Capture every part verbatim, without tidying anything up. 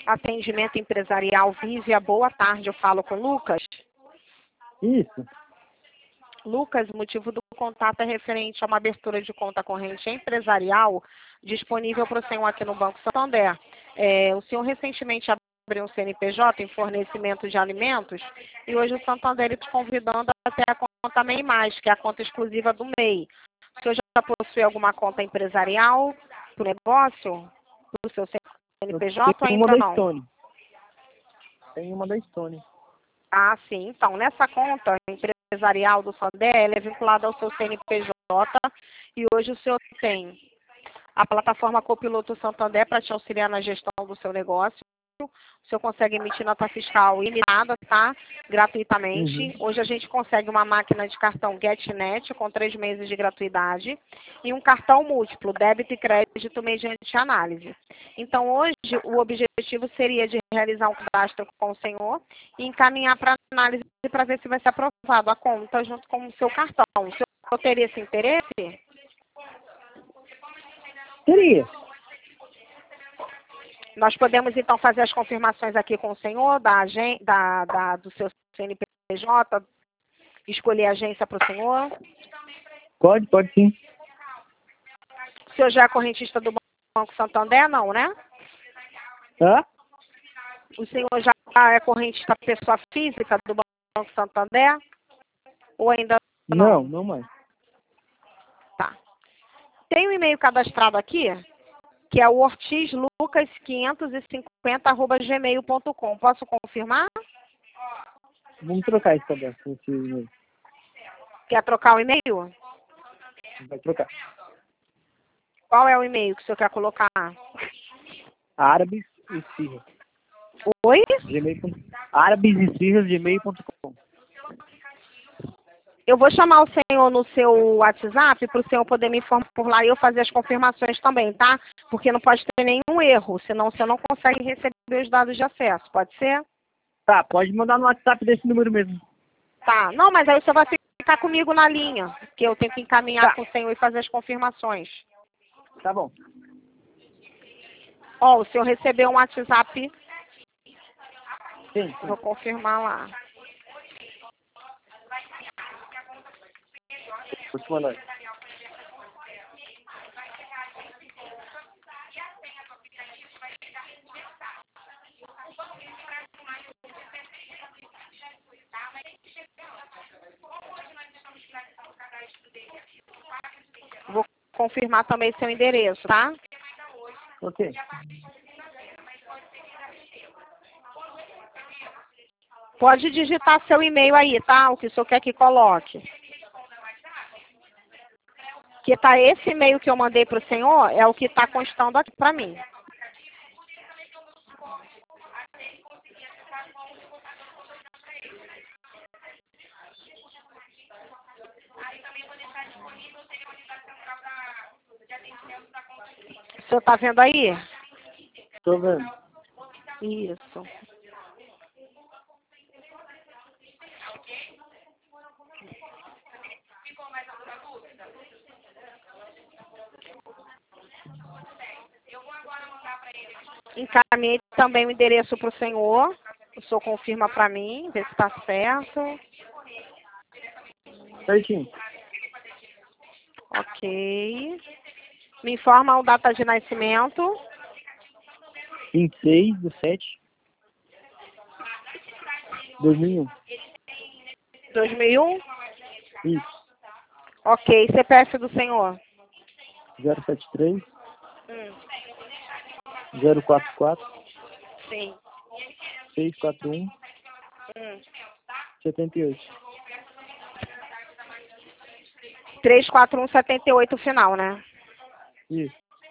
Atendimento Empresarial Vívia, boa tarde, eu falo com o Lucas. Isso. Lucas, o motivo do contato é referente a uma abertura de conta corrente empresarial disponível para o senhor aqui no Banco Santander. É, o senhor recentemente abriu um C N P J em fornecimento de alimentos e hoje o Santander está convidando até a conta MEI Mais, que é a conta exclusiva do MEI. O senhor já possui alguma conta empresarial para o negócio, para o seu C N P J ou Tem uma ainda da não? Stone. Tem uma da Stone. Ah, sim. Então, nessa conta empresarial do Santander, ela é vinculada ao seu C N P J e hoje o senhor tem a plataforma Copiloto Santander para te auxiliar na gestão do seu negócio. O senhor consegue emitir nota fiscal ilimitada, tá? Gratuitamente. Uhum. Hoje a gente consegue uma máquina de cartão GetNet com três meses de gratuidade e um cartão múltiplo, débito e crédito mediante análise. Então, hoje, o objetivo seria de realizar um cadastro com o senhor e encaminhar para análise para ver se vai ser aprovado a conta junto com o seu cartão. O senhor teria esse interesse? Teria. Nós podemos, então, fazer as confirmações aqui com o senhor, da, agen da, da, do seu C N P J, escolher a agência para o senhor. Pode, pode sim. O senhor já é correntista do Banco Santander, não, né? Hã? O senhor já é correntista pessoa física do Banco Santander? Ou ainda não? Não, não mais. Tá. Tem um e-mail cadastrado aqui, que é o ortiz lucas quinhentos e cinquenta arroba gmail ponto com. Posso confirmar? Vamos trocar esse cadastro. Esse e-mail. Quer trocar o e-mail? Vai trocar. Qual é o e-mail que o senhor quer colocar? Árabes e Esfirras. Oi? Gmail ponto com. Árabes e Esfirras, gmail ponto com. Eu vou chamar o senhor no seu WhatsApp para o senhor poder me informar por lá e eu fazer as confirmações também, tá? Porque não pode ter nenhum erro, senão você não consegue receber os dados de acesso, pode ser? Tá, pode mandar no WhatsApp desse número mesmo. Tá. Não, mas aí você vai ficar comigo na linha, que eu tenho que encaminhar Tá. com o senhor e fazer as confirmações. Tá bom. Ó, o senhor recebeu um WhatsApp, Sim, sim. vou confirmar lá. Vou te mandar. Vou confirmar também seu endereço, tá? Ok. Pode digitar seu e-mail aí, tá? O que o senhor quer que coloque. Que tá esse e-mail que eu mandei para o senhor, é o que está constando aqui para mim. O senhor está vendo aí? Tô vendo. Isso. Encaminhei também o endereço para o senhor. O senhor confirma para mim, vê se está certo. Certinho. Ok. Me informa a data de nascimento. vinte e seis do sete de dois mil e um. dois mil e um? Isso. Ok. C P F do senhor? zero sete três, Hum. zero quatro quatro, Sim. seis quatro um, Hum. setenta e oito. três quatro um sete oito final, né? Isso.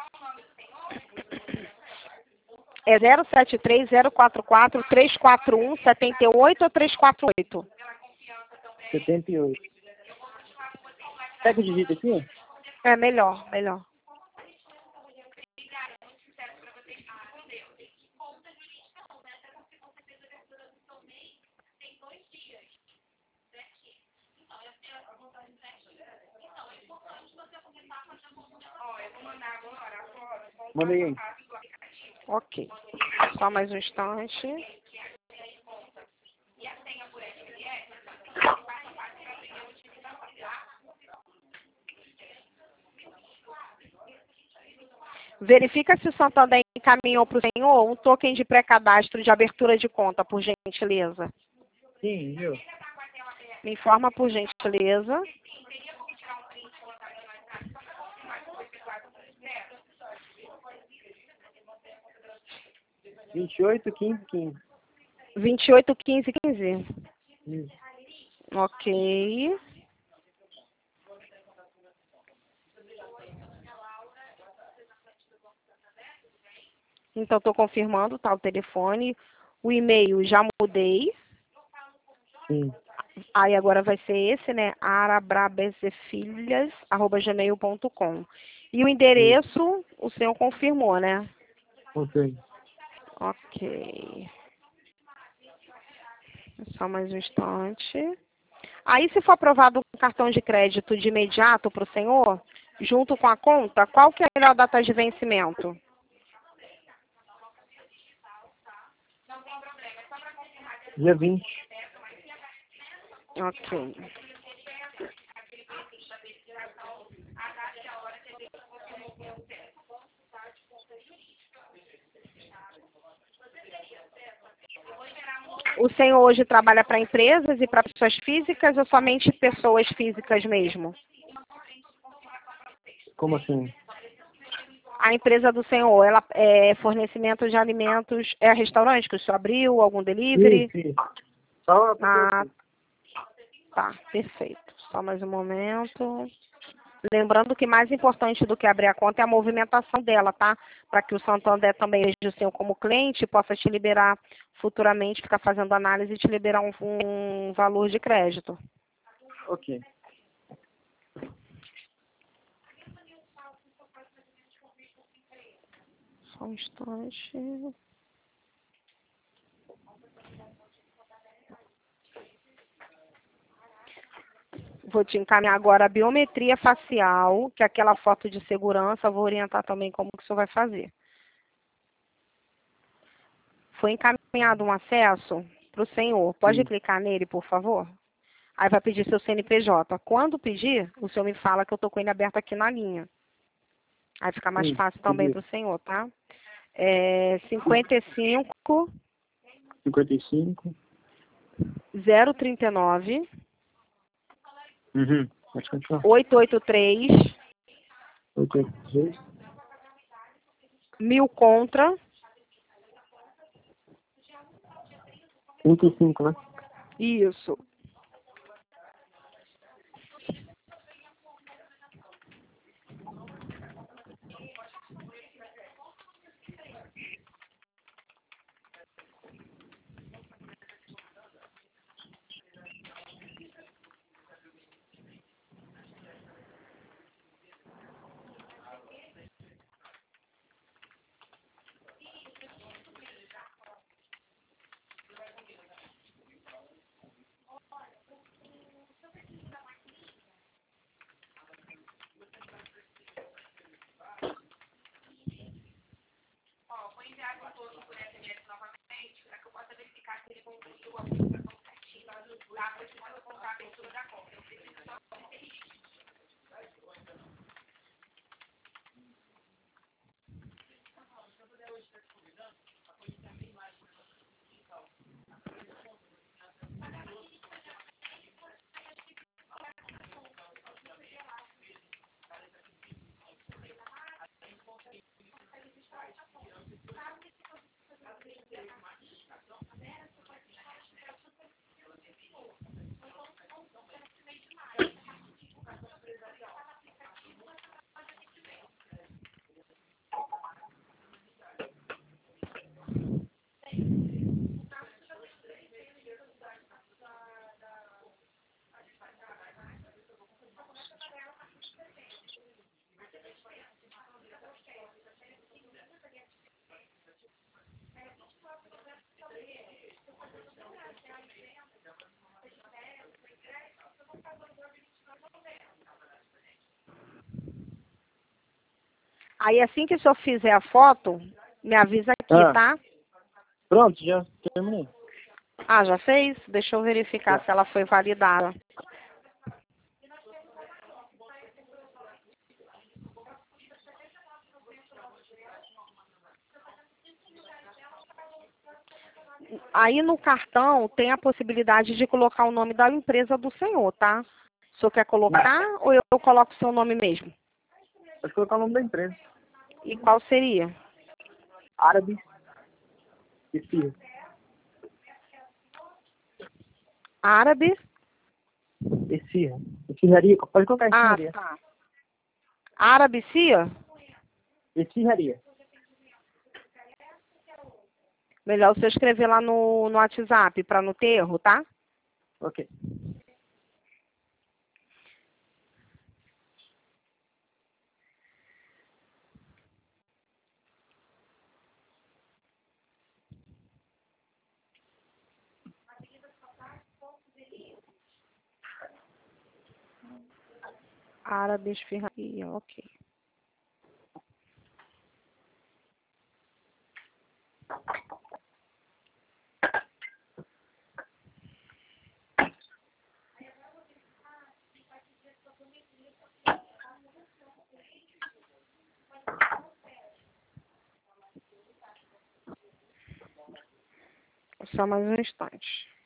É zero sete três, zero quatro quatro, três quatro um, sete oito ou três quatro oito? setenta e oito. Quer que eu digite aqui? É melhor, melhor. Mandei aí. Ok. Só mais um instante. Verifica se o Santander encaminhou para o senhor um token de pré-cadastro de abertura de conta, por gentileza. Sim, viu? Me informa, por gentileza. vinte e oito, quinze, quinze. vinte e oito, quinze, quinze. Isso. Ok. Então, estou confirmando, tá, o telefone. O e-mail já mudei. Sim. Aí agora vai ser esse, né? arabrabezefilhas arroba gmail ponto com. E o endereço, o senhor confirmou, né? Ok. Ok. Só mais um instante. Aí, se for aprovado um cartão de crédito de imediato para o senhor, junto com a conta, qual que é a melhor data de vencimento? Dia vinte. Ok. O senhor hoje trabalha para empresas e para pessoas físicas ou somente pessoas físicas mesmo? Como assim? A empresa do senhor, ela é fornecimento de alimentos, é restaurante que o senhor abriu, algum delivery? Isso, isso. Só uma Ah, pessoa. tá, perfeito. Só mais um momento. Lembrando que mais importante do que abrir a conta é a movimentação dela, tá? Para que o Santander também veja o senhor como cliente e possa te liberar futuramente, ficar fazendo análise e te liberar um, um valor de crédito. Ok. Só um instante. Vou te encaminhar agora a biometria facial, que é aquela foto de segurança. Vou orientar também como que o senhor vai fazer. Foi encaminhado um acesso para o senhor. Pode Sim. clicar nele, por favor? Aí vai pedir seu C N P J. Quando pedir, o senhor me fala que eu estou com ele aberto aqui na linha. Aí fica mais Sim. fácil também Entendi. para o senhor, tá? É cinquenta e cinco, cinquenta e cinco. zero trinta e nove, Uhum. Pode continuar. oitocentos e oitenta e três, oitenta e três. mil contra. trinta e cinco, né? Isso. Aí assim que o senhor fizer a foto, Me avisa aqui, Ah. tá? Pronto, já terminei. Ah, já fez? Deixa eu verificar Já. se ela foi validada. Aí no cartão tem a possibilidade de colocar o nome da empresa do senhor, tá? O senhor quer colocar ou eu coloco o seu nome mesmo? Pode colocar o nome da empresa. E qual seria? Árabe. Esfirra. Árabe? Esfirra. Esfirraria. Pode colocar Ah, esfirraria. tá. Árabe Cia? Esfirraria. Melhor você escrever lá no, no WhatsApp para não ter erro, tá? Ok. Árabe Esfirraria, ok. Só mais um instante.